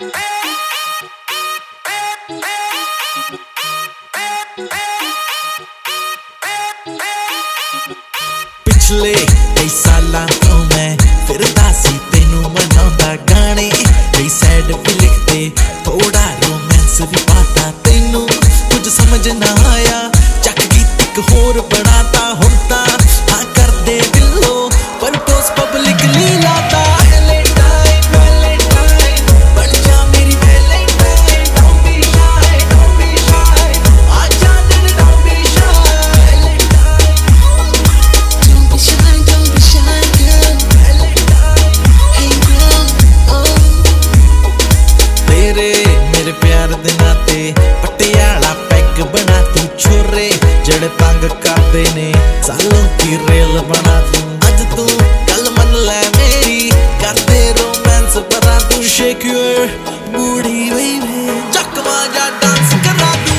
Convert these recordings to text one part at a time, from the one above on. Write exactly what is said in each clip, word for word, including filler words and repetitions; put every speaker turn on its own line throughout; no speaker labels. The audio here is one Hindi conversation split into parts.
पिछले कई सालां तो मैं फिरदा सी तेनू मनाउंदा गाने, कई सैड भी लिखते थोड़ा रोमांस भी पाता, तेनू कुछ समझ ना आया चक गीत एक होर बनाता, हुण तां हां कर दे दिलो पर पोस्ट पब्लिकली लाता। मेरे प्यार दे नाते पटियाला पैग बना तू छोरे, जड़े तंग करदे ने सालों की रेल बना तू, अज तू गल मन ले मेरी करदे रोमांस बना तू, शेक योर बूटी बेबी चकवा जा डांस करा तू।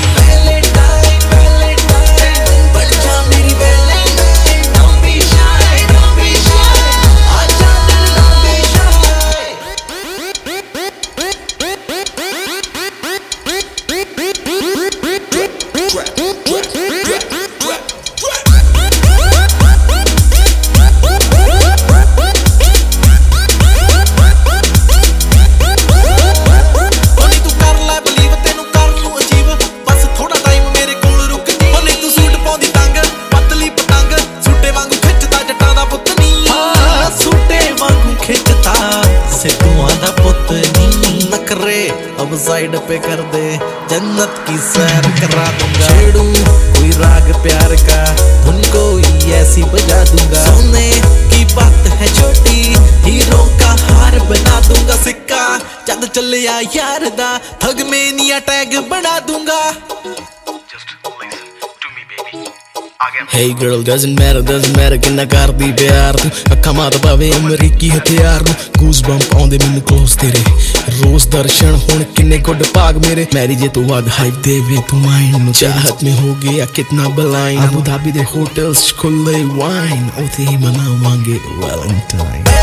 अब साइड पे कर दे जन्नत की सैर करा दूंगा, छेड़ू कोई राग प्यार का धुन कोई ऐसी बजा दूंगा, सोने की बात है छोटी हीरो का हार बना दूंगा, सिक्का चंद चलिया यार दा ठग में निया टैग बना दूंगा।
Hey girl, doesn't matter, doesn't matter किन्ना करदी प्यार तू, अक्खां मार पावे अमरीकी हथियार नू, goosebump आउंदे मैनू close तेरे रोज दर्शन हुण किन्ने गुड भाग मेरे, मैरी जे तू वध हाइप देवे तू माइंड नू, चाहत में हो गया कितना बलाइन, अबू धाबी दे होटल्स खुले वाइन, ओथे ही मनावांगे वैलेंटाइन।